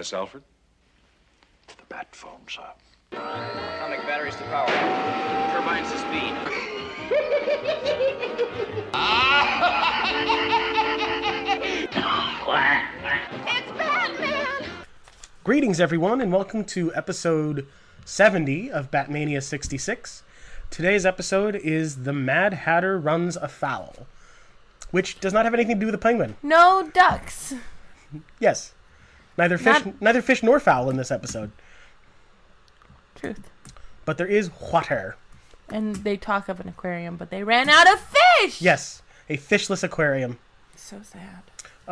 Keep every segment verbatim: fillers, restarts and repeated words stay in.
Yes, Alfred? The bat phone, sir. Atomic batteries to power. Turbines to speed. It's Batman! Greetings, everyone, and welcome to episode seventy of Batmania sixty-six. Today's episode is The Mad Hatter Runs Afoul, which does not have anything to do with the Penguin. No ducks. Yes. Neither fish, Not- neither fish nor fowl in this episode. Truth. But there is water. And they talk of an aquarium, but they ran out of fish! Yes, a fishless aquarium. So sad.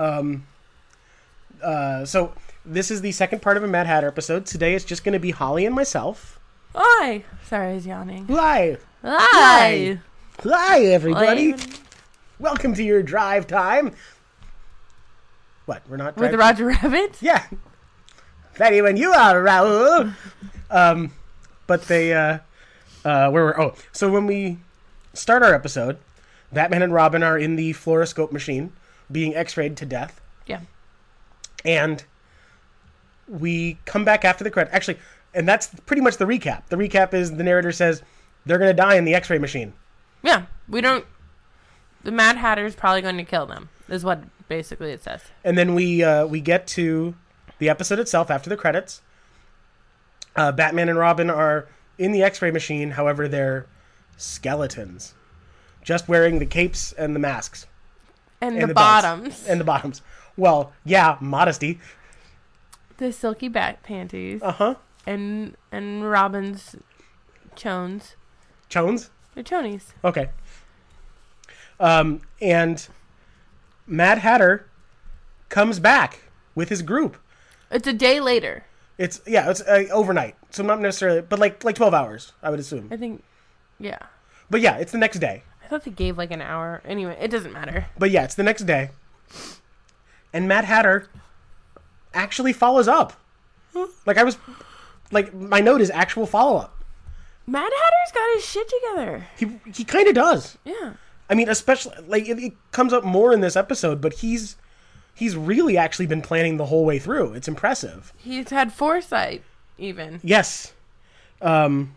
Uh, so, this is the second part of a Mad Hatter episode. Today it's just going to be Holly and myself. Oi! Sorry, I was yawning. Hi! Hi! Hi, everybody! Oi. Welcome to your drive time. What, we're not With driving? Roger Rabbit? Yeah. Ready when you are, Raoul. Um, but they, uh, uh, where were, oh, so when we start our episode, Batman and Robin are in the fluoroscope machine being x-rayed to death. Yeah. And we come back after the credit. Actually, and that's pretty much the recap. The recap is the narrator says they're going to die in the x-ray machine. Yeah. We don't... The Mad Hatter's probably going to kill them, is what basically it says. And then we, uh, we get to the episode itself after the credits. Uh, Batman and Robin are in the x-ray machine. However, they're skeletons. Just wearing the capes and the masks. And, And the, the belts. bottoms. And the bottoms. Well, yeah, modesty. The silky back panties. Uh-huh. And and Robin's chones. Chones? They're chonies. Okay. Um, and Mad Hatter comes back with his group. It's a day later. It's, yeah, it's uh, overnight. So not necessarily, but like like twelve hours, I would assume. I think... Yeah. But yeah, it's the next day. I thought they gave like an hour. Anyway, it doesn't matter. But yeah, it's the next day. And Mad Hatter actually follows up. Like I was, like my note is actual follow-up. Mad Hatter's got his shit together. He he kind of does. Yeah. I mean, especially, like, it, it comes up more in this episode, but he's he's really actually been planning the whole way through. It's impressive. He's had foresight, even. Yes. Um,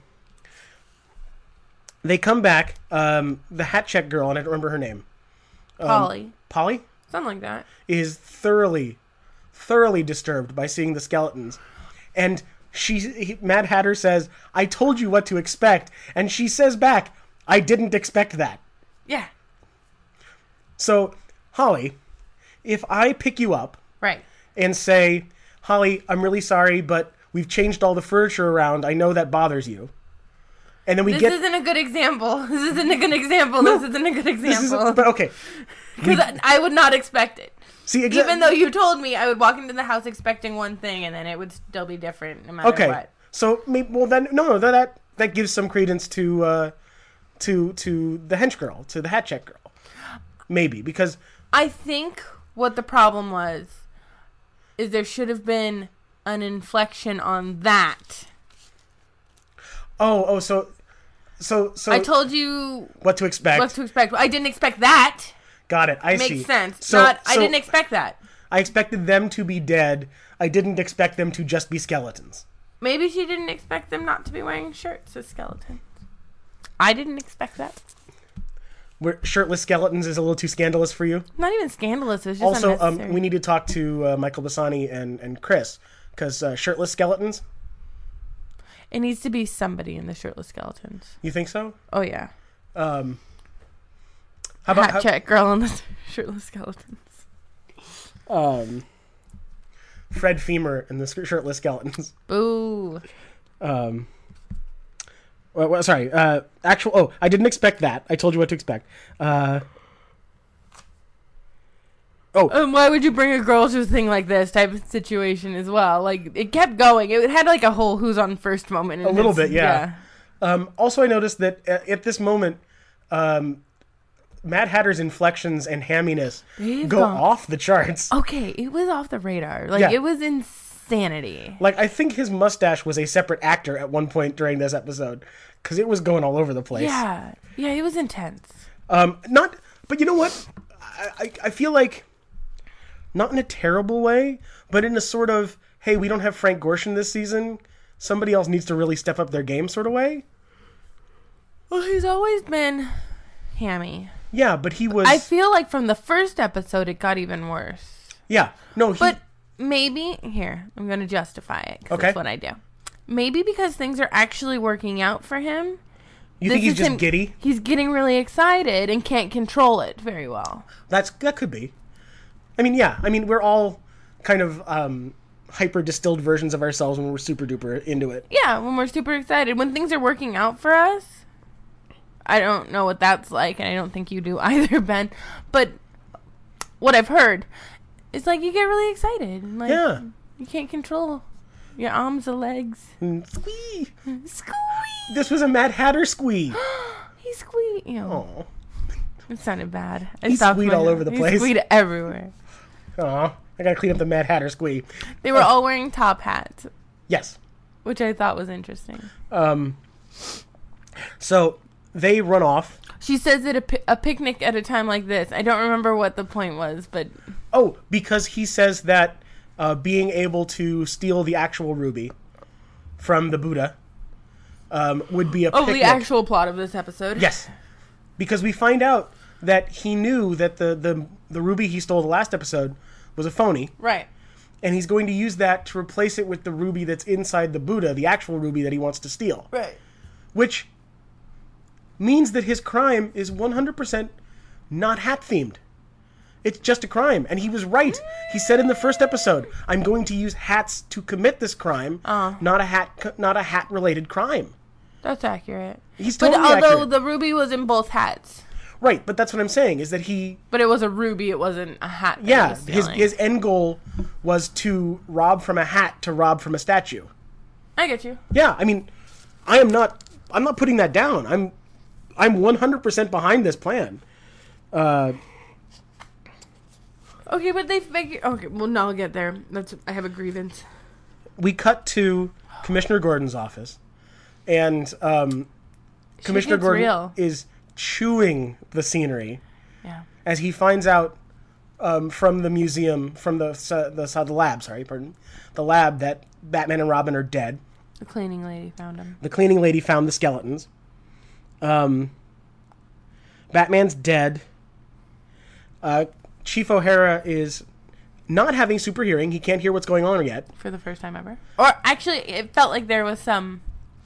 they come back, um, the hat check girl, and I don't remember her name. Um, Polly. Polly? Something like that. Is thoroughly, thoroughly disturbed by seeing the skeletons. And she, he, Mad Hatter says, I told you what to expect. And she says back, I didn't expect that. Yeah. So, Holly, if I pick you up Right. and say, Holly, I'm really sorry, but we've changed all the furniture around. I know that bothers you. And then we This get... isn't a good example. This isn't a good example. This isn't a good This example. is, but okay. Because I, I would not expect it. See, exa- Even though you told me, I would walk into the house expecting one thing, and then it would still be different no matter Okay. what. So, maybe, well then, no, no, that that gives some credence to, uh, to, to the hench girl, to the hat check girl. Maybe, because... I think what the problem was is there should have been an inflection on that. Oh, oh, so... So, so... I told you what to expect. what to expect. I didn't expect that. Got it, I Makes see. sense. So, Not. I so didn't expect that. I expected them to be dead. I didn't expect them to just be skeletons. Maybe she didn't expect them not to be wearing shirts as skeletons. I didn't expect that. Where shirtless skeletons is a little too scandalous for you? Not even scandalous. It was just Also, um, unnecessary. we need to talk to uh, Michael Bassani and, and Chris, because uh, shirtless skeletons, It needs to be somebody in the shirtless skeletons. you think so? Oh, yeah. Um, how about... Hat check girl in the shirtless skeletons. how- um, Fred Femur and the sk- shirtless skeletons. Boo. Um, well, well, sorry, uh, actual... Oh, I didn't expect that. I told you what to expect. Uh... Oh, And why would you bring a girl to a thing like this type of situation as well? Like, it kept going. It had like a whole who's on first moment. in A little this- bit, yeah. Um, also, I noticed that uh, at this moment, um, Mad Hatter's inflections and hamminess They've go gone- off the charts. Okay, it was off the radar. Like, Yeah. it was insanity. Like, I think his mustache was a separate actor at one point during this episode, because it was going all over the place. Yeah. Yeah, it was intense. Um, not, but you know what? I, I, I feel like not in a terrible way, but in a sort of, hey, we don't have Frank Gorshin this season. Somebody else needs to really step up their game sort of way. Well, he's always been hammy. Yeah, but he was... I feel like from the first episode, it got even worse. Yeah. No, he... But maybe... Here, I'm going to justify it, because Okay. that's what I do. Maybe because things are actually working out for him. You this think he's is just him- giddy? He's getting really excited and can't control it very well. That's That could be. I mean, yeah. I mean, we're all kind of um, hyper-distilled versions of ourselves when we're super-duper into it. Yeah, when we're super excited. When things are working out for us, I don't know what that's like, and I don't think you do either, Ben. But what I've heard is like you get really excited. And, like, Yeah. You can't control your arms or legs. Mm, squee! Squeeze! This was a Mad Hatter squee. He squeezed. You know, Oh. it sounded bad. I He stopped squeed my- all over the he place. squeed everywhere. Aw. I gotta clean up the Mad Hatter squee. They were all wearing top hats, Yes. which I thought was interesting. Um. So, they run off. She says that a, pi- a picnic at a time like this. I don't remember what the point was, but Oh, because he says that uh, being able to steal the actual ruby from the Buddha um, would be a oh, picnic. the actual plot of this episode. Yes. Because we find out that he knew that the, the, the ruby he stole the last episode was a phony, Right. and he's going to use that to replace it with the ruby that's inside the Buddha, the actual ruby that he wants to steal. Right. Which means that his crime is one hundred percent not hat-themed. It's just a crime. And he was right. He said in the first episode, I'm going to use hats to commit this crime, Uh. not a hat not a hat-related crime. That's accurate. He's But totally although accurate. the ruby was in both hats, Right, but that's what I'm saying, is that he... but it was a ruby, it wasn't a hat. that he Yeah, was his stealing. his end goal was to rob from a hat to rob from a statue. I get you. Yeah, I mean, I am not... I'm not putting that down. I'm I'm one hundred percent behind this plan. Uh... Okay, but they figure. Okay, well, no, I'll get there. That's. I have a grievance. We cut to Commissioner Gordon's office, and um, Commissioner gets Gordon real. is chewing the scenery Yeah. as he finds out um, from the museum, from the the, the the lab, sorry, pardon, the lab, that Batman and Robin are dead. The cleaning lady found him. The cleaning lady found the skeletons. Um, Batman's dead. Uh, Chief O'Hara is not having super hearing. He can't hear what's going on yet. For the first time ever. Or actually, it felt like there was some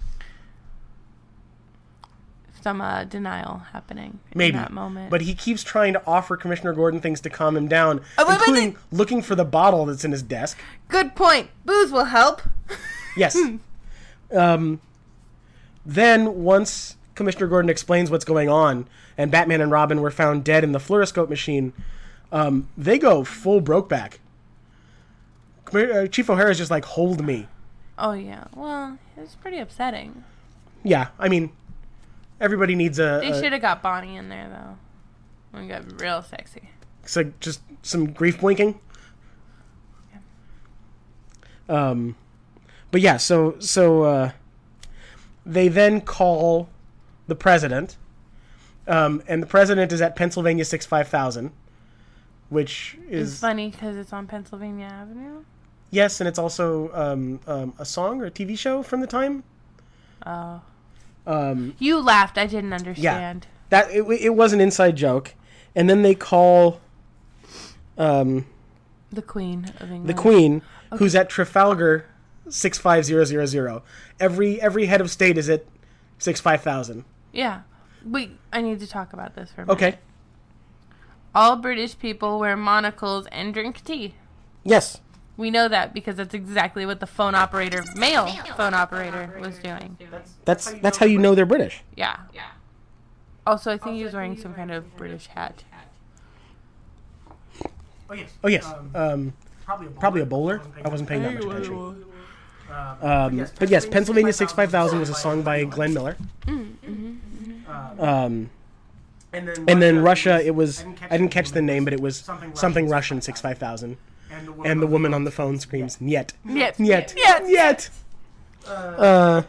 some uh, denial happening Maybe. in that moment. But he keeps trying to offer Commissioner Gordon things to calm him down, Oh, wait, wait, including wait. looking for the bottle that's in his desk. Good point. Booze will help. Yes. um, then, once Commissioner Gordon explains what's going on, and Batman and Robin were found dead in the fluoroscope machine, um, they go full Brokeback. Commi- uh, Chief O'Hara's just like, hold me. Oh yeah. Well, it's pretty upsetting. Yeah, I mean, everybody needs a... They a should have got Bonnie in there though. We got real sexy. it's like just some grief blinking. Um, but yeah, so so uh, they then call the president, um, and the president is at Pennsylvania six five thousand, which It's is funny because it's on Pennsylvania Avenue. yes, and it's also um, um, a song or a T V show from the time. Oh. Um, You laughed. I didn't understand. that it, it was an inside joke, and then they call um, The Queen of England. the Queen, who's at Trafalgar six five zero zero zero. Every every head of state is at six five thousand. Yeah. Wait, I need to talk about this for a minute. Okay. All British people wear monocles and drink tea. Yes. We know that because that's exactly what the phone operator, male phone operator, was doing. That's that's how you know they're British. Yeah. Also, I think he was wearing some kind of British hat. Oh yes. Um, probably a bowler. I wasn't paying that much attention. Um, but yes, Pennsylvania six five thousand was a song by Glenn Miller. Um, and then Russia, it was I didn't catch the name, but it was something Russian six five thousand. And the woman on the phone screams, "Niet, Niet, niet, niet, niet." Uh,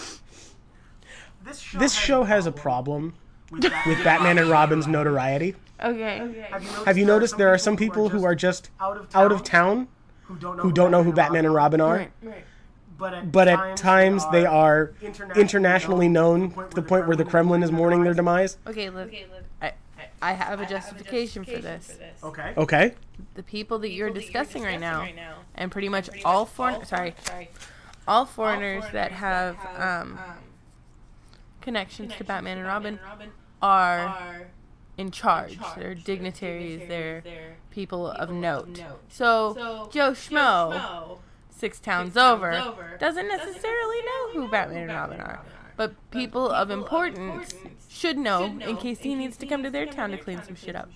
this show has a problem with Batman and Robin's notoriety. Okay. Have you noticed there are some people who are just out of town who don't know who Batman and Robin are? Right. But at times they are internationally known to the point where the Kremlin is mourning their demise. Okay, Liv. I, I have a justification for this. Okay. Okay. The people that you're discussing right now, and pretty much all foreign, sorry, all foreigners that have um, connections to Batman and Robin are in charge. They're dignitaries. They're people of note. So Joe Schmo, six towns over, doesn't necessarily know who Batman and Robin are. But people of importance should know in case he needs to come to their town to clean some shit up.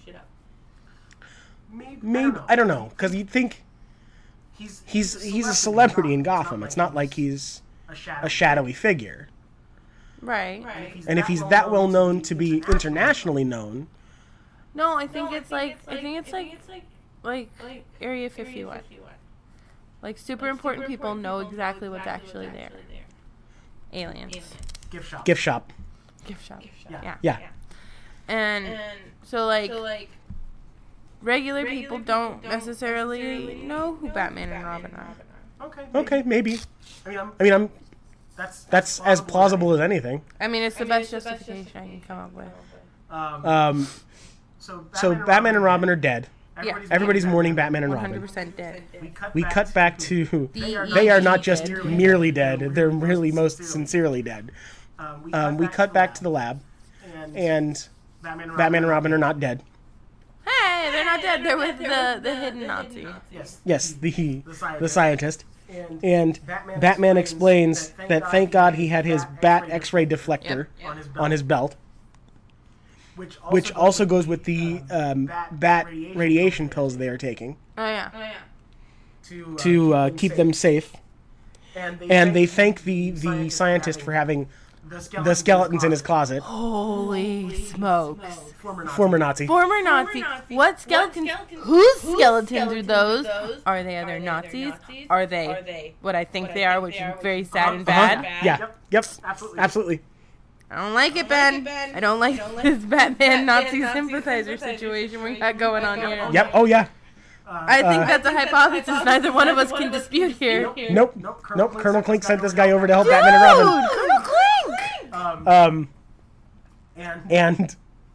Maybe, I don't know, because you'd think he's he's a celebrity in Gotham. It's not like he's a shadowy figure. Right. And if he's that well known to be internationally known, No, I think it's like I think it's like like Area fifty-one. Like super important people know exactly what's actually there. Aliens. gift shop. Gift shop. Yeah. Yeah. Yeah. And so like regular people don't necessarily know who Batman and Robin are. Okay, maybe. I mean, I'm. That's as plausible as anything. I mean, it's the best justification I can come up with. Um. So Batman and Robin are dead. Yeah. Everybody's mourning Batman and one hundred Robin. percent dead. We cut back to The they are not just dead. merely dead; they're really most sincerely dead. Um, we cut back to the lab, and Batman and Robin are not dead. Hey, they're not dead. They're with the, the hidden Nazi. Yes, the the scientist. And Batman explains that thank God he had his Bat X-ray deflector on his belt, which also goes with the um, Bat radiation pills they are taking Oh yeah. to uh, keep them safe. And they thank the, the scientist for having the skeletons in his closet. Holy smokes. Former Nazi. Former Nazi. What skeletons? Whose skeletons are those? Are they other Nazis? Are they what I think they are, which is very sad and bad? Uh-huh. Yeah. Yep. Absolutely. I don't like it, Ben. I don't like this Batman Nazi sympathizer situation we got going on here. Yep. Oh yeah. I think that's a hypothesis neither one of us can dispute here. Nope. Nope. Colonel Klink sent this guy over to help Batman and Robin. Dude, Colonel Klink! Um, and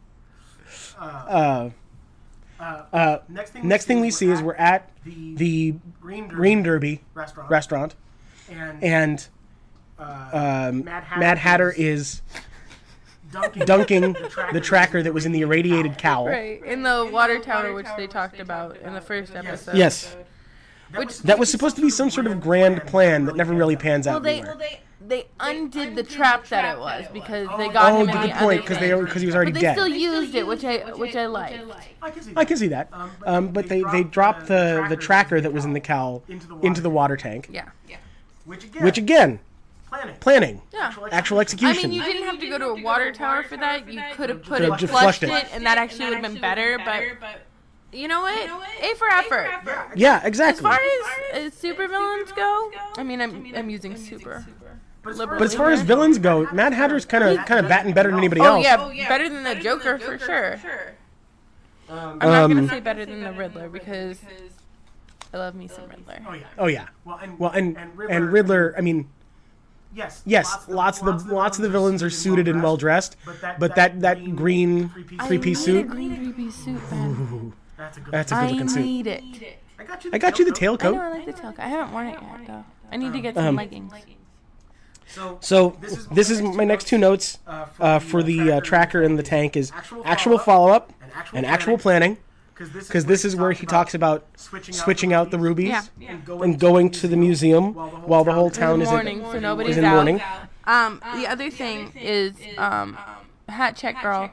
uh, uh, next thing we see is we're at the Green Derby restaurant, and um, Mad Hatter is dunking the tracker that was in the irradiated cowl. Right, in the water tower, which they talked about in the first episode. Yes. Which That was supposed to be some sort of grand plan that never really pans well, out they anywhere. they undid the trap that it was because they got Oh, him in good the point, other because thing. they because he was already But they dead. still used it, which I which I like. I can see that. Um, but they, they dropped the, the tracker that was in the cowl into the water tank, Yeah. which again, planning, Yeah. actual I execution. mean, you didn't have to go to a water tower for that. You could have put Could've it, just flushed flushed it, it. and that actually would have been better. But you know what? A for effort. Yeah, As exactly. far as, as supervillains go, I mean, I'm I'm using super. But as far as villains go, Mad Hatter's kind of kind of batting better than anybody Oh else. yeah, better than the Joker for sure. I'm not Um, gonna say better than the Riddler because I love me some Riddler. Oh yeah. Well, and and Riddler. I mean, yes, lots of the lots of the villains are suited and well dressed, but that that green three piece I suit. need a green three-piece suit, man. That's a good I looking suit. need it. I got you the I know tailcoat. I like the tailcoat. I haven't worn it yet though. I need to get some Um, leggings. So this is my next two notes uh, for the uh, tracker and the tank is actual follow up and actual planning, because this is where he talks about switching out the rubies Yeah. and going to the museum while the whole town is Morning, in, so nobody's is in out. mourning. Um, the other thing is um, Hat Check Girl.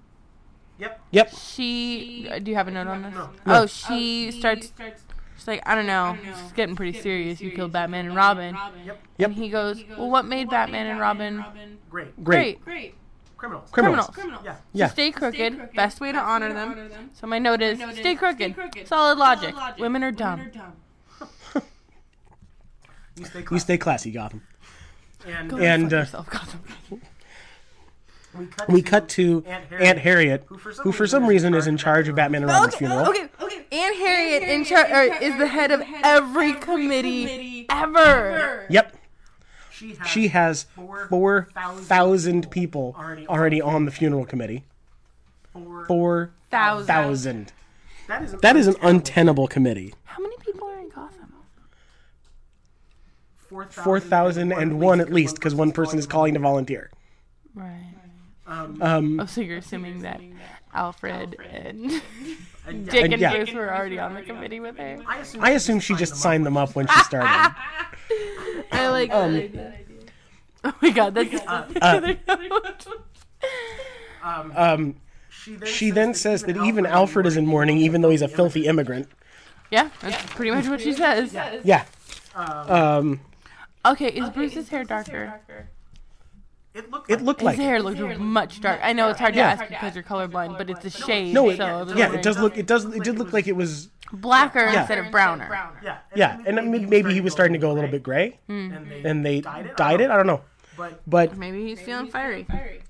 Yep. She. uh, Do you have a note on this? Oh, she starts. She's like, I don't know. It's getting pretty serious. You killed Batman and Robin. Yep. And he goes, well, what made Batman and Robin Great. great? Criminals. Criminals. Yeah. Stay crooked. Best way to honor them. So my note is, stay crooked. Solid logic. Women are dumb. You stay classy, Gotham. Go And, fuck uh, yourself, Gotham. we cut to Aunt Harriet, who for some reason is in charge of Batman and Robin's funeral. Okay, okay. Aunt Harriet in char- is the head of every committee ever. Yep. She has four thousand people already on the funeral committee. Four Thousand. thousand. That is an untenable committee. How many people are in Gotham? Four thousand and one at least, because one person is calling to volunteer. Right. Um, Oh, so you're assuming that Alfred and Dick and yeah. Bruce were already on the committee with her? I assume she just signed them up when she started. I like that idea. Oh my god, that's... Um, she then says that even Alfred is in mourning, even though he's a filthy immigrant. Yeah, that's pretty much what she says. Yeah. Um, Okay, is Bruce's hair darker? it looked His like hair it. looked much dark. I know it's hard to Yeah. ask because you're colorblind, but it's a shade. No, it, so I was yeah, wondering. it does look. It does. It did look like it was. Blacker Yeah. instead of browner. Yeah, and I mean, maybe he was starting to go a little bit gray, and they dyed it. I don't know, but Maybe he's feeling fiery.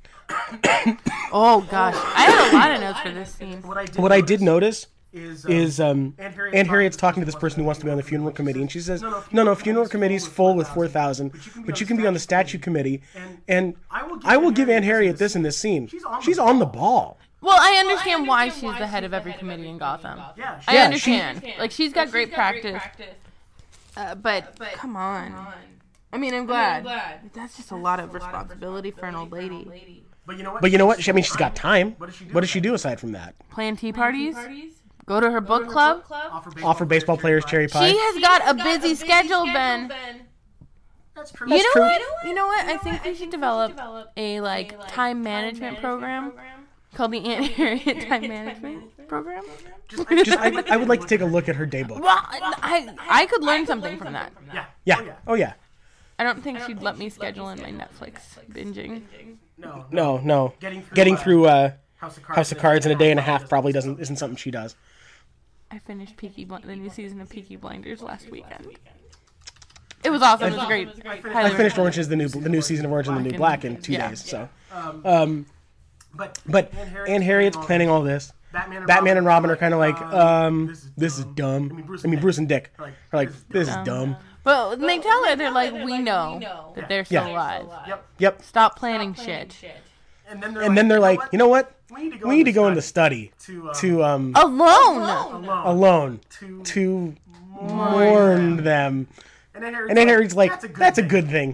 Oh gosh, I had a lot of notes for this scene. what I did notice is um, Aunt Harriet's talking to this person who wants to be on the funeral committee, and she says, "No, no, funeral committee's full with four thousand, but you can be on the statue committee." And I will give Aunt Harriet this in this scene: she's on the ball. Well, I understand why she's the head of every committee in Gotham. I Yeah, she- understand. Like she's got great practice. Uh, but come on. I mean, I'm glad. That's just a lot of responsibility for an old lady. But you know what? She, I mean, she's got time. What does she do aside from that? Plan tea parties. Go to her book club. Offer baseball players cherry pie. She has got a busy schedule, Ben. That's You know true. what? You know what? I think we should develop a like time management program called the Aunt Harriet Time Management Program. Just, I, I would like to take a look at her day book. Well, I I could learn something from that. Yeah. Oh yeah. I don't think she'd let me schedule in my Netflix binging. No, no. Getting through uh, House of Cards in a day and a half probably doesn't isn't something she does. I finished Peaky Bl- the new season of Peaky Blinders last weekend. It was awesome. It was great. I finished Orange is the new the new season of Orange and the New Black in two Yeah. days. So, um, but Aunt Harriet's planning all this. Batman and Robin are kind of like, um, this is dumb. I mean, Bruce and Dick are like, this is dumb. Well, they tell her, they're like, we know that they're still Yeah. alive. Yep. Stop planning shit. And then they're like, you know what? We need to go in the study to um Alone! alone to mourn them. And then Harry's like, that's a good thing.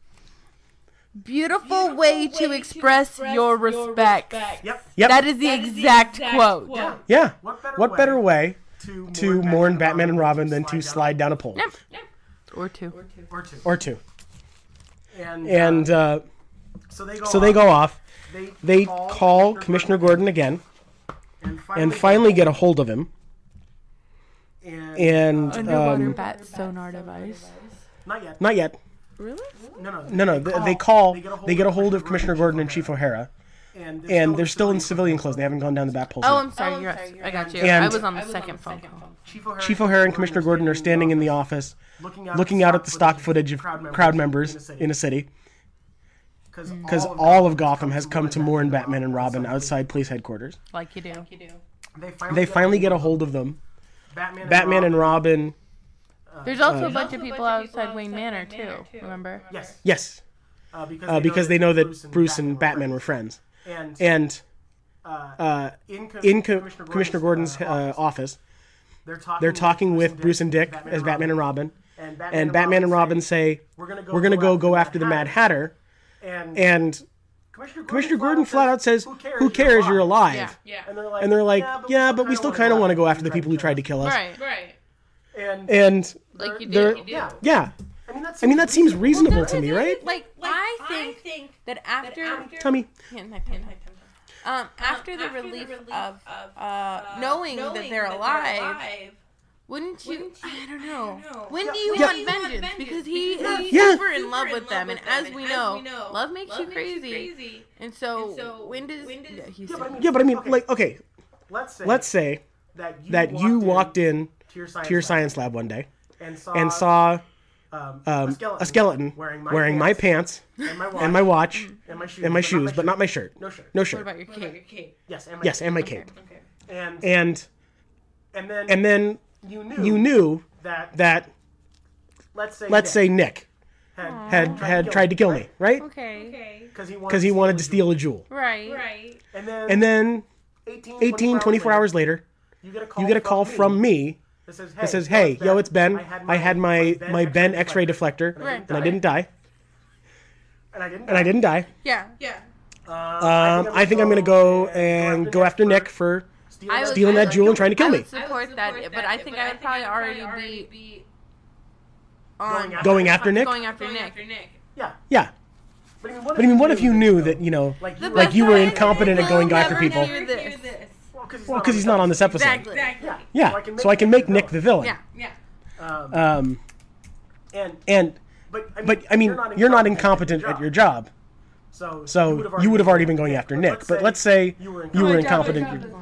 Beautiful way to express your respect. Yep. That is the exact quote. Yeah. What better way to mourn Batman and Robin than to slide down a pole? Or two. Or two. And uh, so they go off. They call Commissioner Gordon again and finally get a hold of him. And Underwater um, bat sonar device. not yet. Really? No, no. They, they call. They get a hold of Commissioner Gordon and Chief O'Hara, and they're still in civilian clothes. They haven't gone down the bat pole Oh, yet. I'm sorry. You're right. I got you. And- I was on the second phone call. Chief O'Hara and Commissioner Gordon are standing in the office, looking out at the stock footage of crowd members in a city, because all of Gotham has come to mourn Batman and Robin outside police headquarters. Like you do. They finally get a hold of them. Batman and Robin. There's also a bunch of people outside Wayne Manor, too. Remember? Yes, uh, because they know that Bruce and Batman were friends. And uh, in Co- Commissioner Gordon's uh, office, they're talking with Bruce and Dick as Batman and Robin. And Batman and Robin say, we're going to go go after the Mad Hatter. And Commissioner Gordon flat out says, who cares, you're alive. Yeah. And they're like, yeah, but we still kind of want to go after the people who tried to kill us. Right. Right. And Like you they're, do. You do. yeah. I mean, that seems reasonable to me, right? Like, I think that after... Tell me. Um, after the relief of uh, knowing that they're alive, wouldn't you? I don't know. When do you Yeah. want vengeance? Because he is Yeah. super in love with them, and as we know, love makes you crazy. And so, when does? Yeah, he's Yeah, but I mean, like, okay, let's say that you walked in to your science lab one day and saw um, a skeleton, a skeleton wearing my wearing my pants and my watch and my watch and my shoes, and my but shoes, but not my shirt. No shirt. No What shirt. about your cape? Yes, and my Yes, and my cape. and And and then and then you knew you knew that that let's say let's say Nick had had had tried to kill me, right? Okay. because he Because he wanted to steal a jewel. Right. Right. and then And then eighteen, eighteen, twenty-four hours later, you get a call, you get a call from me that says, that says, "Hey, yo, it's Ben. I had my my Ben X-ray deflector, deflector, and I didn't die, and I didn't, and I didn't die. Yeah. Yeah. Um, I think I'm gonna go and go after Nick for stealing I that would- stealing that jewel and trying to kill I me." would support that, but I think I would probably already be on after Going after Nick? going after Nick. Yeah, Yeah. but I mean, what, But I mean, what if you knew that, you know, like, The you, like best you were way incompetent at is going you'll after never people? hear this. well, Well, because he's not on this episode. Exactly. Yeah, Yeah, so I can make Nick the villain. Yeah. Yeah. Um, Um, and and but I mean, but I mean, you're not incompetent at your job, So, so you would have already been going after Nick. But let's say you were you were incompetent. incompetent.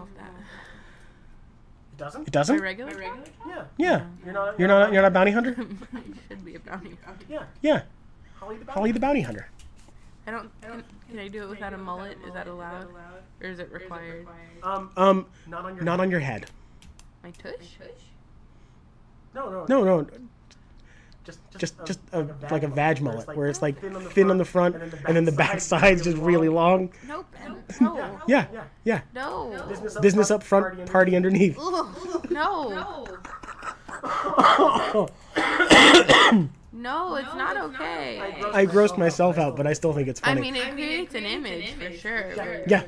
It doesn't. It doesn't? My regular job? Yeah, Yeah. you're not. You're not you're not a bounty hunter? I should be a bounty hunter. Yeah, Yeah. Holly the Holly the bounty hunter. I don't. Can, can I do it without a mullet? Is that allowed, or is it required? Um, Um, not on your. not on your head. My tush? No, no, No, no, Just, just a- just a like a vag mullet where it's like thin thin on the front and then the back side's just really long. Nope. No. Yeah. Yeah. Yeah. No. Business up Business front, up front, party underneath. Ugh, no. No, it's not okay. I grossed myself out, but I still think it's I funny. mean, it creates an image for sure. Yeah.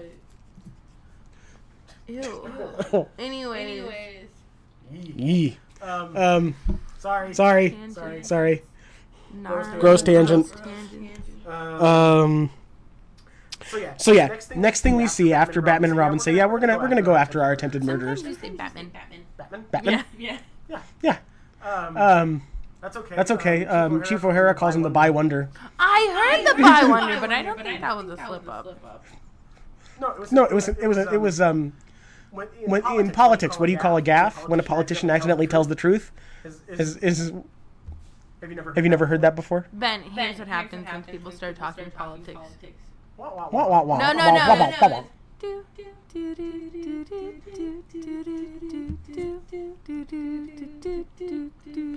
Ew. Anyways. Yee. Um, Um, sorry. sorry. Tangent. Sorry. Not- Gross tangent. tangent. Um, Um, so yeah. so yeah, next thing we see after Batman and Robin say, "Yeah, we're gonna we're gonna go after our attempted murderers." Sometimes you say Batman. Batman. Batman? Yeah. Yeah. Um, Um, that's okay. that's okay. Um, Chief O'Hara calls him the By Wonder. I heard the By Wonder, but I don't think that was a slip up. No, it was. No, it was it was it was um when, when in politics, what do you call a gaffe when a politician accidentally tells the truth? Is, is, Is is have you never? have you never heard that before? Ben, here's what happens when people start talking politics. Wah, wah, Wah, wah. wah, wah, No, no, wah, no, wah, no, wah, wah, no. wah. Do, do, do, do, do, do, do, do, do, do, do, do, do, do, do,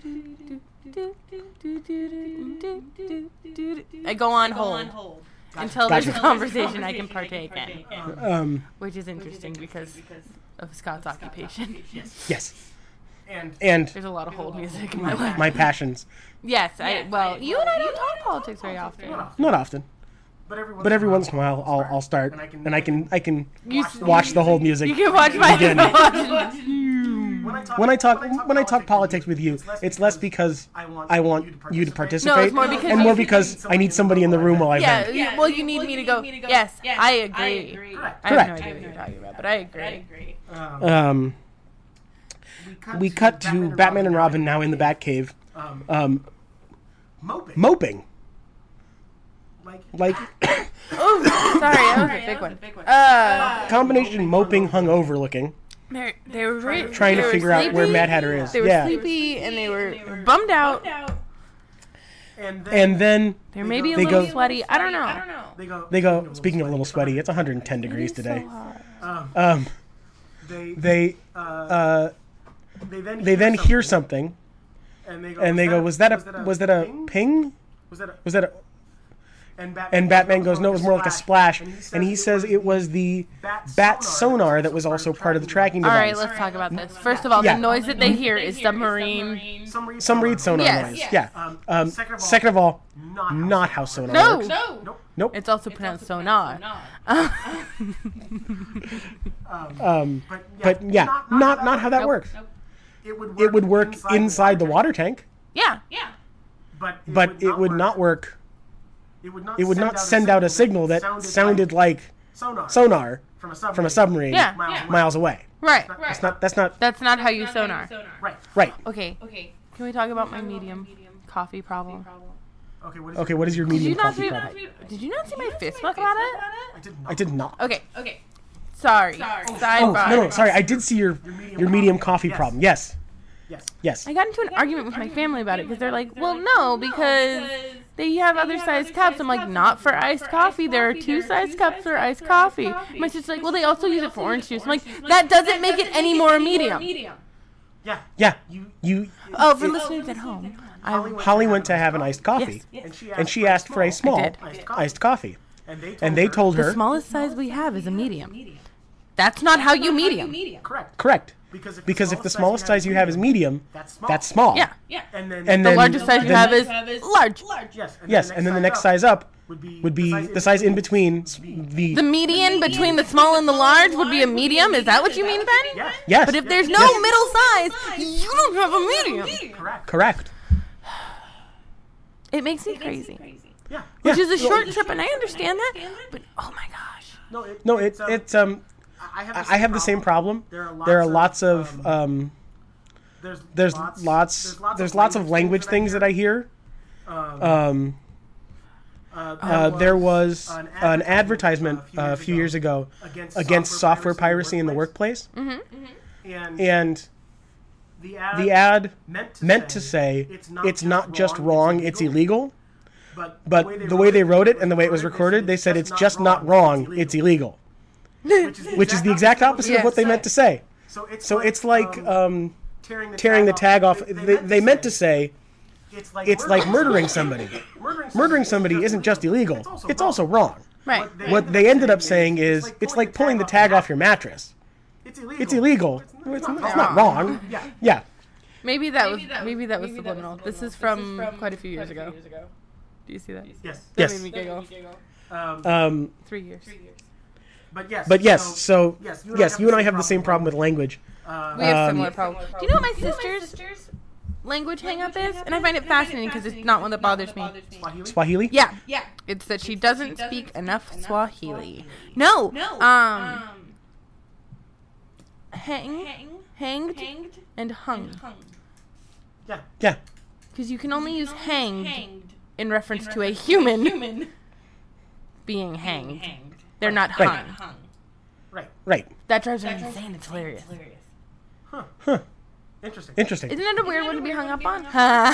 do. I go on hold until there's a Gotcha. conversation I can partake in, Um, which is interesting because of Scott's occupation. yes, And and There's a lot of hold music in my life. my passions. Yes, I well, you and I don't talk politics very often. Not often, but every once, but every once in a while, I'll I'll start and I can and I can I can You watch the whole music. You can watch my Again. when I talk When I talk when I talk politics with you, it's less because I want you to participate, No, it's more because and you- more because I need somebody in the room while I Yeah, vent. you, well, you need me to go. Yes, I agree. Correct. I have no Correct. idea what you're talking about, but I agree. Um, Um, we we cut to Batman and Robin now in the Batcave, Um, um, moping. moping. Like, Like Oh, sorry, that was a big one. Uh, combination moping, hungover looking, they they were re- trying they to were figure out where sleepy. Mad Hatter is. They were Yeah, sleepy and they were bummed out. and then, and then They're maybe a They little go- sweaty. I don't know. they go. they go. Speaking of a little sweaty, it's one hundred ten degrees today. Um, Um, they they uh, uh, they then they then hear something, and they go. and they go, "Was that a was that a ping? Was that a Was that a?" and Batman, And Batman goes, "No, it was more like a splash." And he says it was the bat sonar that was also part of the tracking All right, device. let's talk about this. First of all, Yeah. the noise that they hear is submarine. Some read, Some read sonar Yes. noise. Yes. Yeah. Um, Um, second of all, second of all, not how not how sonar No, works. Nope. Nope. it's also pronounced sonar. Um, But yeah, but yeah, not not how that Nope. works. It would work, It would work inside the water tank, Yeah, yeah. but it but would it not would work. not work. It would not. It would not send out a signal that sounded like sonar sonar from a submarine. from a submarine Yeah. miles away. miles away. Right. That's not. That's not That's not how you sonar. Right. right. Okay. Can we talk about my medium coffee problem? Okay. What is Okay, what is your Did you medium not coffee see? problem? Did you not see my Facebook about it? I did not. I did not. Okay. Okay. Sorry. Oh Sidebar. no, no, sorry. I did see your your medium coffee Yes. problem. Yes, Yes. Yes. I got into an argument with my family about it because they're like, well, no, because they have other sized cups. I'm like, not for iced coffee. There are two sized cups for iced coffee. My sister's like, well, they also use it for orange juice. I'm like, that doesn't make it any more a medium. Yeah. Yeah. You. You. Oh, for listeners at home, I, Holly went to have an iced coffee, yes, And she and she asked for a small did. iced coffee. iced coffee, And they told, and they her, told the her smallest size we have is a medium. That's not how you medium. correct. correct Because if, because if the smallest size you have is medium, that's small. that's small. Yeah. And then And The then largest size you then- have is large. yes. And Yes, and then the next size up would be would be the size in between s- the The median between the small and the large would be a medium. Is that what you mean, Ben? Yes. yes. But if there's no Yes. middle size, you don't have a medium. Correct. Correct. It makes me crazy. Yeah. Which Yeah. is a short trip, and I understand that. But oh my gosh. No. It, No, it, it's, um, it's um. I have. I I have the same problem. There are There are lots lots of of, um. There's There's lots. lots. There's lots of language things that I hear. Um, Um. uh, Uh, there was an advertisement uh, a few years ago against, against software piracy in the workplace, And, and the ad, the ad meant to meant say, to say it's not, it's not just wrong, it's illegal. But, But the way they wrote it and the way it was recorded, they said it's just not wrong, it's illegal. Which is the exact opposite of what they meant to say. So it's So like, it's like um, um, tearing the tearing the tag off. They, They, they meant to say it's like it's like murdering somebody. Murdering Murdering somebody isn't just illegal, it's also wrong. Right. What they ended up saying is it's like pulling the tag off your mattress. It's illegal. It's illegal. It's not, it's not wrong. Yeah. Yeah. Maybe that was maybe that was subliminal. This is from quite a few years ago. Do you see that? Yes. That Yes. made me giggle. Um, Um, Three years. but yes. but yes, so yes, yes, you and I have the same problem with language. Uh, We have Um, similar problems. Do you know what my sister's language hang up is? And I find it fascinating because it's not one that bothers me. Swahili? Swahili? Yeah. Yeah. It's that she doesn't speak enough Swahili. No. Um. Hang, hanged, and hung. Yeah. Yeah. Because you can only use hanged in reference to a human being hanged. They're not hung. Right. Right. Right. That drives me insane. It's hilarious. Huh. Interesting. Interesting. Isn't it a weird one to be hung up on?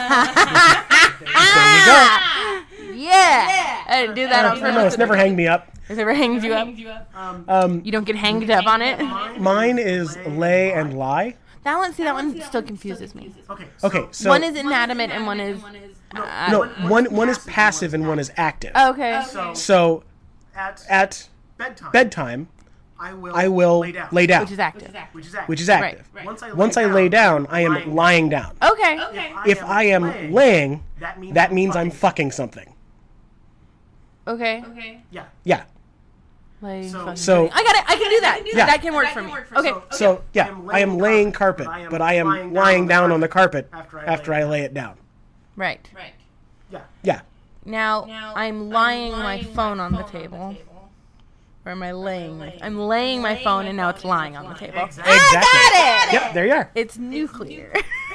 There you go. Yeah. I didn't do that on Uh, purpose. no, it's never hanged me up. It's never hanged you up. Um, Um, You don't get hanged up on it. mine is lay and lie. That one, see, that one still confuses me. okay. So, Okay, so One is inanimate and one is. Uh, no, one one is passive and one is active. Okay. So, So at, at bedtime, bedtime, I will, I will lay down. lay down, Which is active. Which is active. which is active. Once I lay Once I down, lay down, I am lying lying down. Okay. If I am laying, that means, that means I'm fucking something. Okay. Yeah. Yeah. Like, So- fucking- So I got it. I can do that. Yeah. That can work for me. Okay. so yeah, I am laying carpet, but I am lying down on the carpet after I lay it down. Right. Yeah. Yeah. Now, I'm lying my phone on the table. Or am I laying my? I'm laying my phone and now it's lying on the table. Exactly. Exactly. I got it. Yep. There you are. It's nuclear.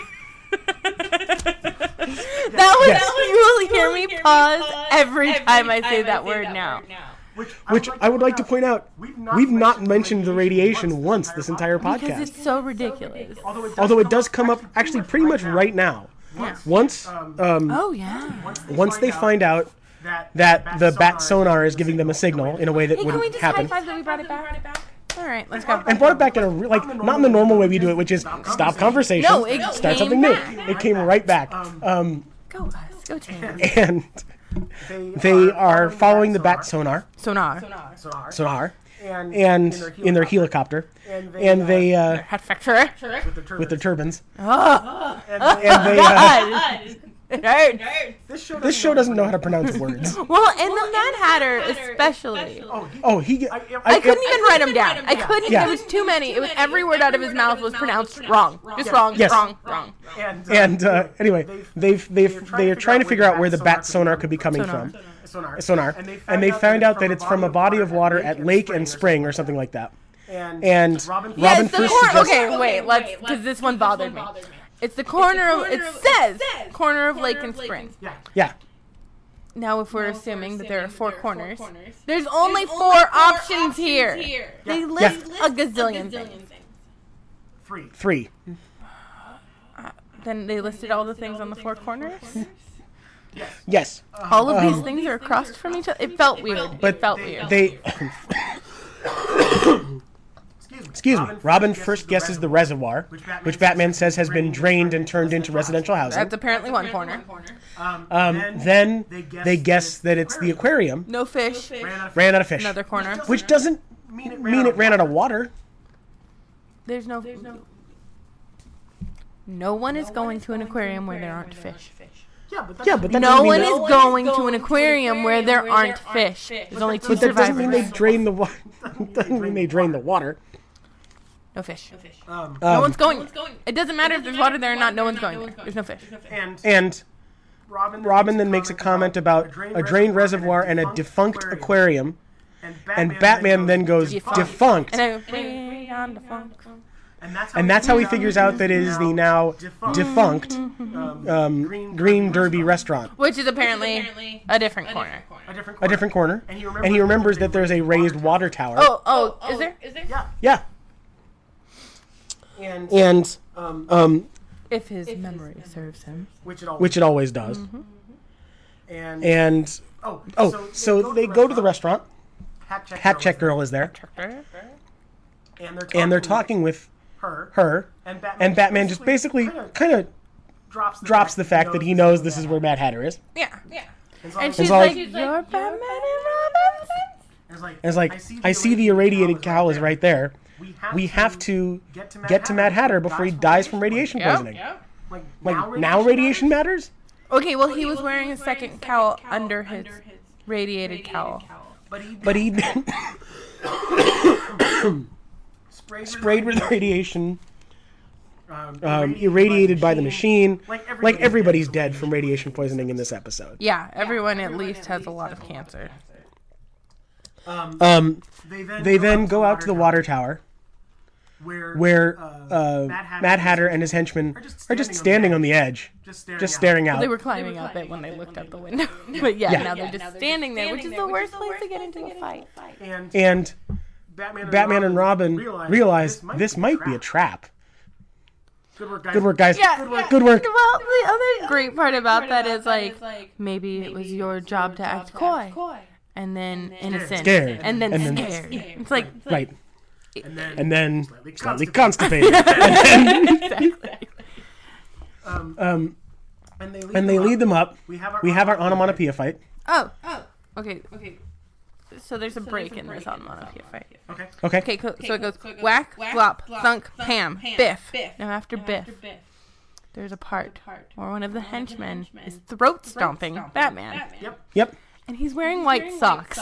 That was Yes. you will hear me pause every time I say that word now. Which, Which I would like to point out, We've not, we've not mentioned the radiation once this entire Because podcast. it's so ridiculous. Although it does, Although it does come up actually pretty much right now. Once, um, Oh yeah. once they find out that the bat sonar is giving them a signal in a way that Hey, can we wouldn't just happen, high five that we brought it back? All right, let's go. and brought it back in a re- like not in the normal way we do it, which is stop conversation, No, it start came something new. back. It came right back, um, Go us. Go team. and they are following the bat sonar, Sonar. sonar, sonar, and, and in their helicopter, and they uh, Hat factory. with the turbines. with their turbines, Oh, and and they. Uh, God. It hurts. this show, this show doesn't know how to pronounce words. Well, and the Mad Hatter especially. Oh, he, Oh, he. I, I couldn't even write them down. I couldn't. Yeah. There was too many. It was every word out of his mouth was pronounced wrong. Just wrong. Yes. Wrong. Wrong. and, uh, And uh, anyway, they've they've they are trying to figure out where the bat sonar could be coming Sonar. from. sonar, Sonar, and they found out that it's from a body of water at lake and spring or something like that. and, And Robin, Robin Yes, the first cor- suggests- okay, wait, let's because this one bothered me. It's the corner of. It says corner of Lake and Spring. yeah, Yeah, Now, if we're assuming that there are four corners, there's only four options here. They list a gazillion things. three. three. I, then they listed all the things on the four corners. Yes. All of these things are across from each other. It felt weird. But it felt weird. They. Excuse me. Robin first guesses the reservoir, which Batman says has been drained and turned into residential housing. That's apparently one corner. Um, then they guess that it's the aquarium. No fish. Ran out of fish. Another corner. Which doesn't mean it ran out of water. There's no. There's no. No one is going to an aquarium where there aren't fish. Yeah, but, that's Yeah, but that No doesn't mean one that- is going to an aquarium where there aren't fish. There's only two But that doesn't mean they survivors. drain the water. Doesn't mean they drain the water. No fish. Um, No one's going. It doesn't matter if there's water there or not. No one's going there. There's no fish. and And Robin, Robin then makes a comment about a drained reservoir and a defunct aquarium, and Batman then goes defunct, And I bring on the funk. and and that's how he figures out that it is the now defunct um, um, Green Derby restaurant. Which is apparently a different corner. a different A different corner, And he and he remembers that there's a raised water tower. Oh, oh, is there? Is there? Yeah, Yeah, and and um, um, If his memory serves him. which it always which it always does. and, And oh oh, so they go to the restaurant. Hat check, Hat check girl is there, and they're talking, and they're talking with her, her, and Batman, and Batman just basically kind of drops the drops the fact that he knows this is where Mad Hatter is. Yeah, yeah. It's And like, she's like- like, "You're Batman and Robin." it's like, And it's like, I see the irradiated cow is right there. We have to get to Mad Hatter before he dies from radiation Yep. poisoning. like, Like, now radiation matters? Okay, well, he was wearing a second cowl under his radiated cowl. but he But he sprayed, sprayed with radiation, um, um, irradiated by the machine. Like everybody's, Like, everybody's dead from radiation poisoning in this episode. Yeah, everyone at least has a lot of cancer. Um, Um, they then, they then go out to the water tower, where, where uh, uh, Mad Hatter and his henchmen are just on standing the on the edge, just staring, just out. staring out. They were climbing up it when they looked out the window. But yeah, Yeah. now they're just standing there, which is the worst place to get into a fight. And, And Batman and, Batman and Robin realize, realize this might be a trap. Good work, guys. Good work, guys. Yeah, Good work. Good work. Well, the other great part about that is like maybe it was your job to act coy, and then innocent, Scared. and then And then scared. It's like Right. And then, And then Slightly slightly constipated. constipated. um, um, and they lead, and they them, lead up. them up. We have our, We have our onomatopoeia fight. oh, oh, okay, okay. So there's a break in this onomatopoeia fight. Okay. Okay. Okay, co- so it goes whack, flop, thunk, pam, biff. Now after biff, there's a part where one of the henchmen is throat stomping Batman, Yep. Yep. and he's wearing white socks.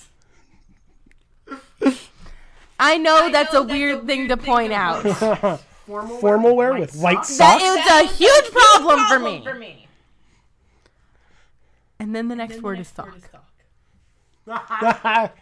I know that's a weird thing to point out. Formal, Formal wear with white That socks. is a huge problem for me. And then the next word is sock. Kapow.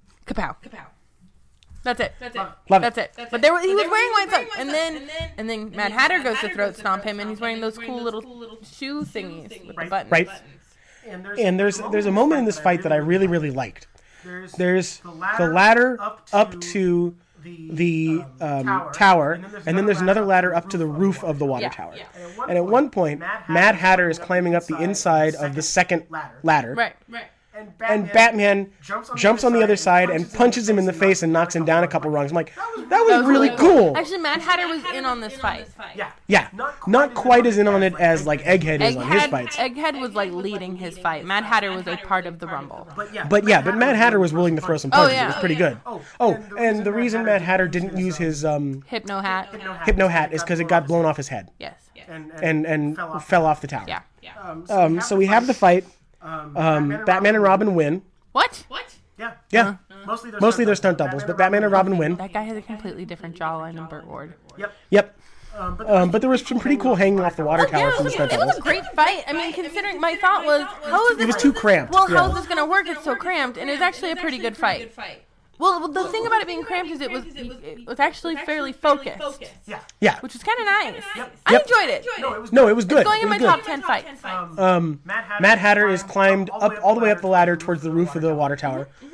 That's it. That's it. Love That's it. it. But there was, he was wearing white socks, and then and then Mad Hatter goes to throat stomp him, and he's wearing those cool little shoe thingies with the buttons. Right. And there's, And there's there's a moment in this fight that I really really liked. There's, There's the the ladder up to the um, tower, and then there's another ladder up to the roof of the water Yeah. tower. And And at one point, Mad Hatter is climbing up the inside of the second ladder. Right. Right. And Batman, And Batman jumps on, jumps on the other side and punches him in the face and knocks him down a couple rungs. I'm like, that was really cool. Actually, Mad Hatter was in on this fight. Yeah. Yeah, not quite as in on it as like Egghead is on his Egghead, fights. Egghead was like leading his fight. Mad Hatter was a part of the Rumble. But yeah. But yeah, but Mad Hatter was willing to throw some punches. yeah. It was pretty good. Oh, Oh, and the reason Mad Hatter didn't use his um, Hypno hat. hypno hat is because it got blown off his head Yes. and, and and fell off. fell off the tower. Yeah. Um, Um, so we have the fight. Um, Batman and Robin win. What? Yeah. Yeah, Mostly they're mostly they're stunt doubles, but Batman and Robin win. That guy has a completely different jawline than Burt Ward. Yep. Yep. Um, but, Um, but there was some pretty cool hanging off the water Yeah, tower it from the was, stunt it was doubles. a great fight. I mean, considering my thought was, how is this? It was too cramped. Well, how yeah. is this going to work? It's so cramped, and it's actually a pretty good fight. Well, well, the thing about it being cramped is it was it was actually fairly focused, yeah. Yeah. which was kind of nice. I Yep. enjoyed it. No, it was No, it was good. Going It in was my good. top ten fights. Um, Um, Mad Hatter, Mad Hatter is climbed up all the way up the ladder towards the roof of the water tower,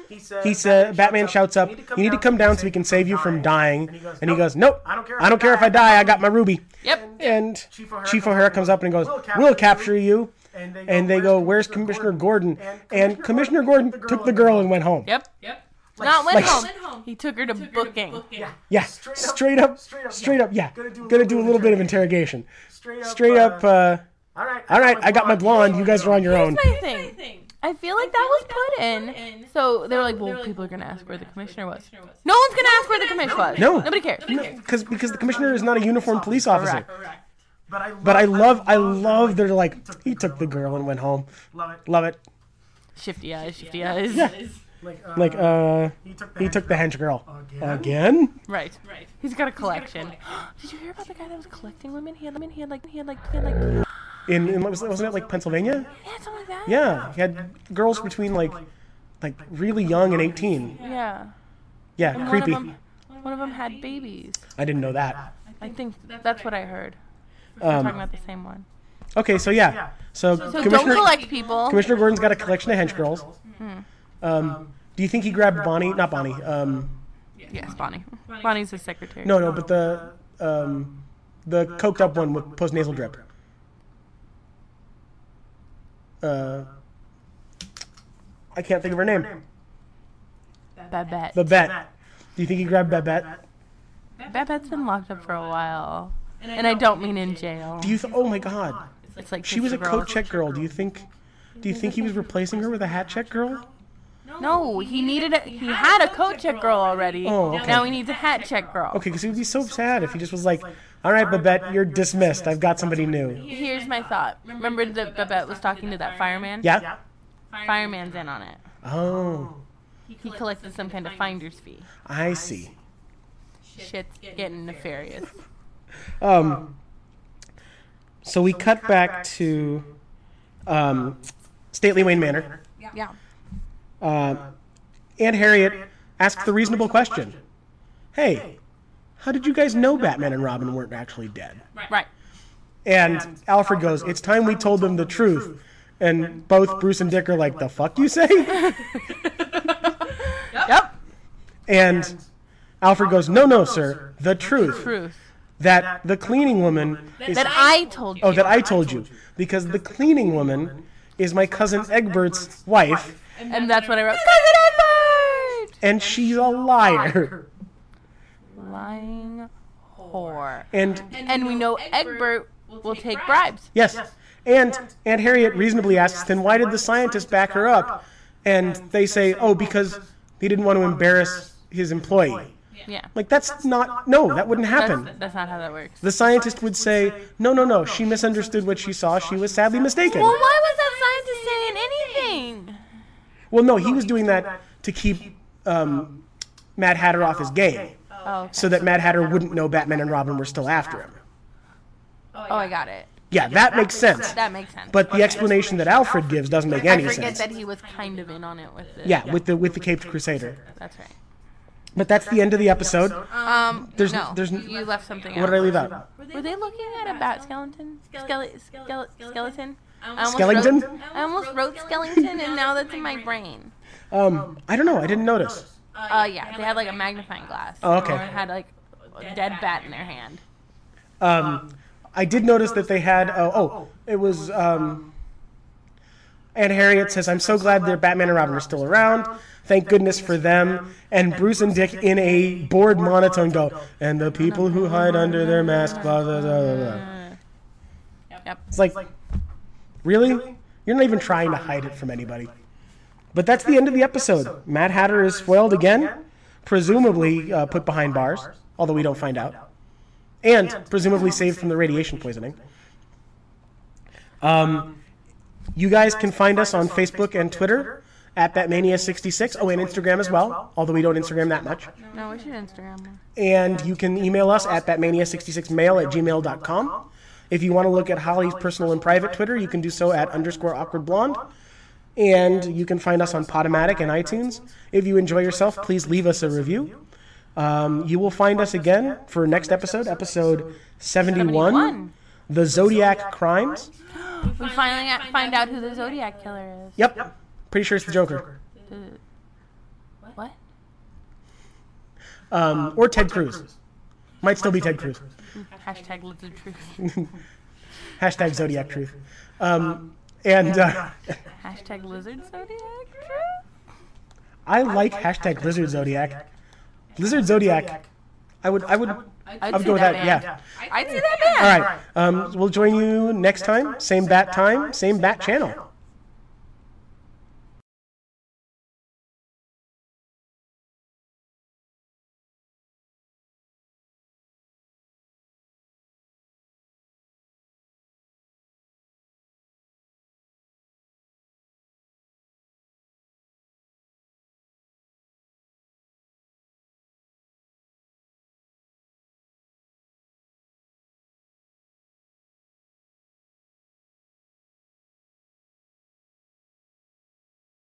He said, he said, Batman shouts up, "You need to come down so we can save you from dying." And he goes, "Nope, I don't care if I don't care if I die. I got my ruby." Yep. And Chief O'Hara Chief O'Hara comes up and goes, "We'll capture you." And they go, "Where's Commissioner Gordon?" And Commissioner Gordon took the girl and went home. Yep. Yep. Not went like- home. He took her to booking. Yeah, straight up, straight up, yeah. Gonna do a little bit of interrogation. Straight up. Straight up, uh, all right. all right, I got my blonde. You guys are on your own. Here's my thing. I feel like that was put in. So they were like, well, people are going to ask where the commissioner was. No one's going to ask where the commissioner was. No. Nobody cares. Because because the commissioner is not a uniformed police officer. Correct. But I love, But I love, I love. They're like, he took the girl and went home. Love it. Love it. Shifty eyes, shifty eyes. Like, uh, Like, uh, he took the, he took the hench girl Again? again. Right. Right. He's got a collection. Did you hear about the guy that was collecting women? He had women. He had like. He had like. He had like. In, in wasn't it like Pennsylvania? Yeah, something like that. Yeah, he had girls between like, like really young and eighteen. Yeah. Yeah, And creepy. One of, them, one of them had babies. I didn't know that. I think that's what I heard. We're Um, talking about the same one. Okay, so yeah, so, So don't Commissioner collect people. Commissioner Gordon's got a collection of hench girls. Um, do you think he grabbed Bonnie? Not Bonnie. Um, Yes, Bonnie. Bonnie's his secretary. no, no, but the um, the coked up one with post nasal drip. Uh, I can't think of her name. Babette. Babette. Do you think he grabbed Babette? Babette's been locked up for a while. And I don't mean in jail. Do you? Th- oh my God, It's like she was a Sister coat Girls. check girl. Do you think? Do you think he was replacing her with a hat check girl? No, he needed a, he had a coat check girl already. Oh, okay. Now he needs a hat check girl. Okay, because it would be so sad if he just was like, "All right, Babette, you're dismissed. I've got somebody new." Here's my thought. Remember that Babette was talking to that fireman? Yeah. Fireman's in on it. Oh, He collected some kind of finder's fee. I see. Shit's getting nefarious. Um, so we cut back to um, Stately Wayne Manor. Yeah. Uh, Aunt Harriet asked the reasonable question: "Hey, how did you guys know Batman and Robin weren't actually dead?" Right. And Alfred goes, "It's time we told them the truth." And both Bruce and Dick are like, "The fuck you say?" Yep. And Alfred goes, "No, no, sir, the truth. Truth. That the cleaning woman is That I told you. oh, that I told you, because the cleaning woman is my cousin Egbert's wife, And that's what I wrote. Cousin Edward! and she's a liar." Lying whore. And And we know Egbert will take bribes. yes, and Aunt Harriet reasonably asks, "Then why did the scientist back her up?" And they say, "Oh, because he didn't want to embarrass his employee." Yeah. Like, that's not, no, that wouldn't happen. That's, that's not how that works. The scientist would say, "No, no, no, she misunderstood what she saw. She was sadly mistaken." Well, why was that scientist saying anything? Well, no, he was doing that to keep um, Mad Hatter off his game, Oh, so that Mad Hatter wouldn't know Batman and Robin were still after him. oh, I got it. Yeah, that makes sense. That makes sense. But the explanation that Alfred gives doesn't make I any forget sense. that he was kind of in on it with the. Yeah, with the with the Caped Crusader. That's right. But that's the end of the episode. Um, There's- no, there's- you left something out. What did I leave out? Were they looking at a bat skeleton? Skele- skele- skeleton? I almost Skellington? Wrote, I almost wrote skeleton, and now that's in my brain. Um, I don't know. I didn't notice. Uh, yeah, they had like a magnifying glass. Oh, okay. Or had like a dead bat in their hand. Um, I did notice that they had. Oh, oh it was. Um, Aunt Harriet says, "I'm so glad that Batman and Robin are still around. Thank goodness for them." And Bruce and Dick, in a bored monotone, go, "And the people who hide under their mask, blah, blah, blah, blah, blah." Yep. It's like, really? You're not even trying to hide it from anybody. But that's the end of the episode. Mad Hatter is foiled again, presumably uh, put behind bars, although we don't find out, and presumably saved from the radiation poisoning. Um, you guys can find us on Facebook and Twitter at Batmania sixty-six. Oh, and Instagram as well, although we don't Instagram that much. No, we should Instagram more. And you can email us at batmania sixty-six mail at gmail dot com. If you want to look at Holly's personal and private Twitter, you can do so at underscore awkward blonde. And you can find us on Podomatic and iTunes. If you enjoy yourself, please leave us a review. Um, you will find us again for next episode, episode seventy-one, seventy-one. The Zodiac Crimes. We finally got- find out who the Zodiac killer is. Yep, pretty sure it's the Joker. The- What? Um, or Ted Cruz. Might still be Ted Cruz. Hashtag lizard truth. Hashtag Zodiac Truth. Um, and uh, Hashtag lizard zodiac truth. I like hashtag Lizard Zodiac. Lizard Zodiac. I would. I would. I'd, I would see go with that. that. Man. Yeah. I'd see that man. All right. Um, we'll join you next time. Same bat time. Same bat channel.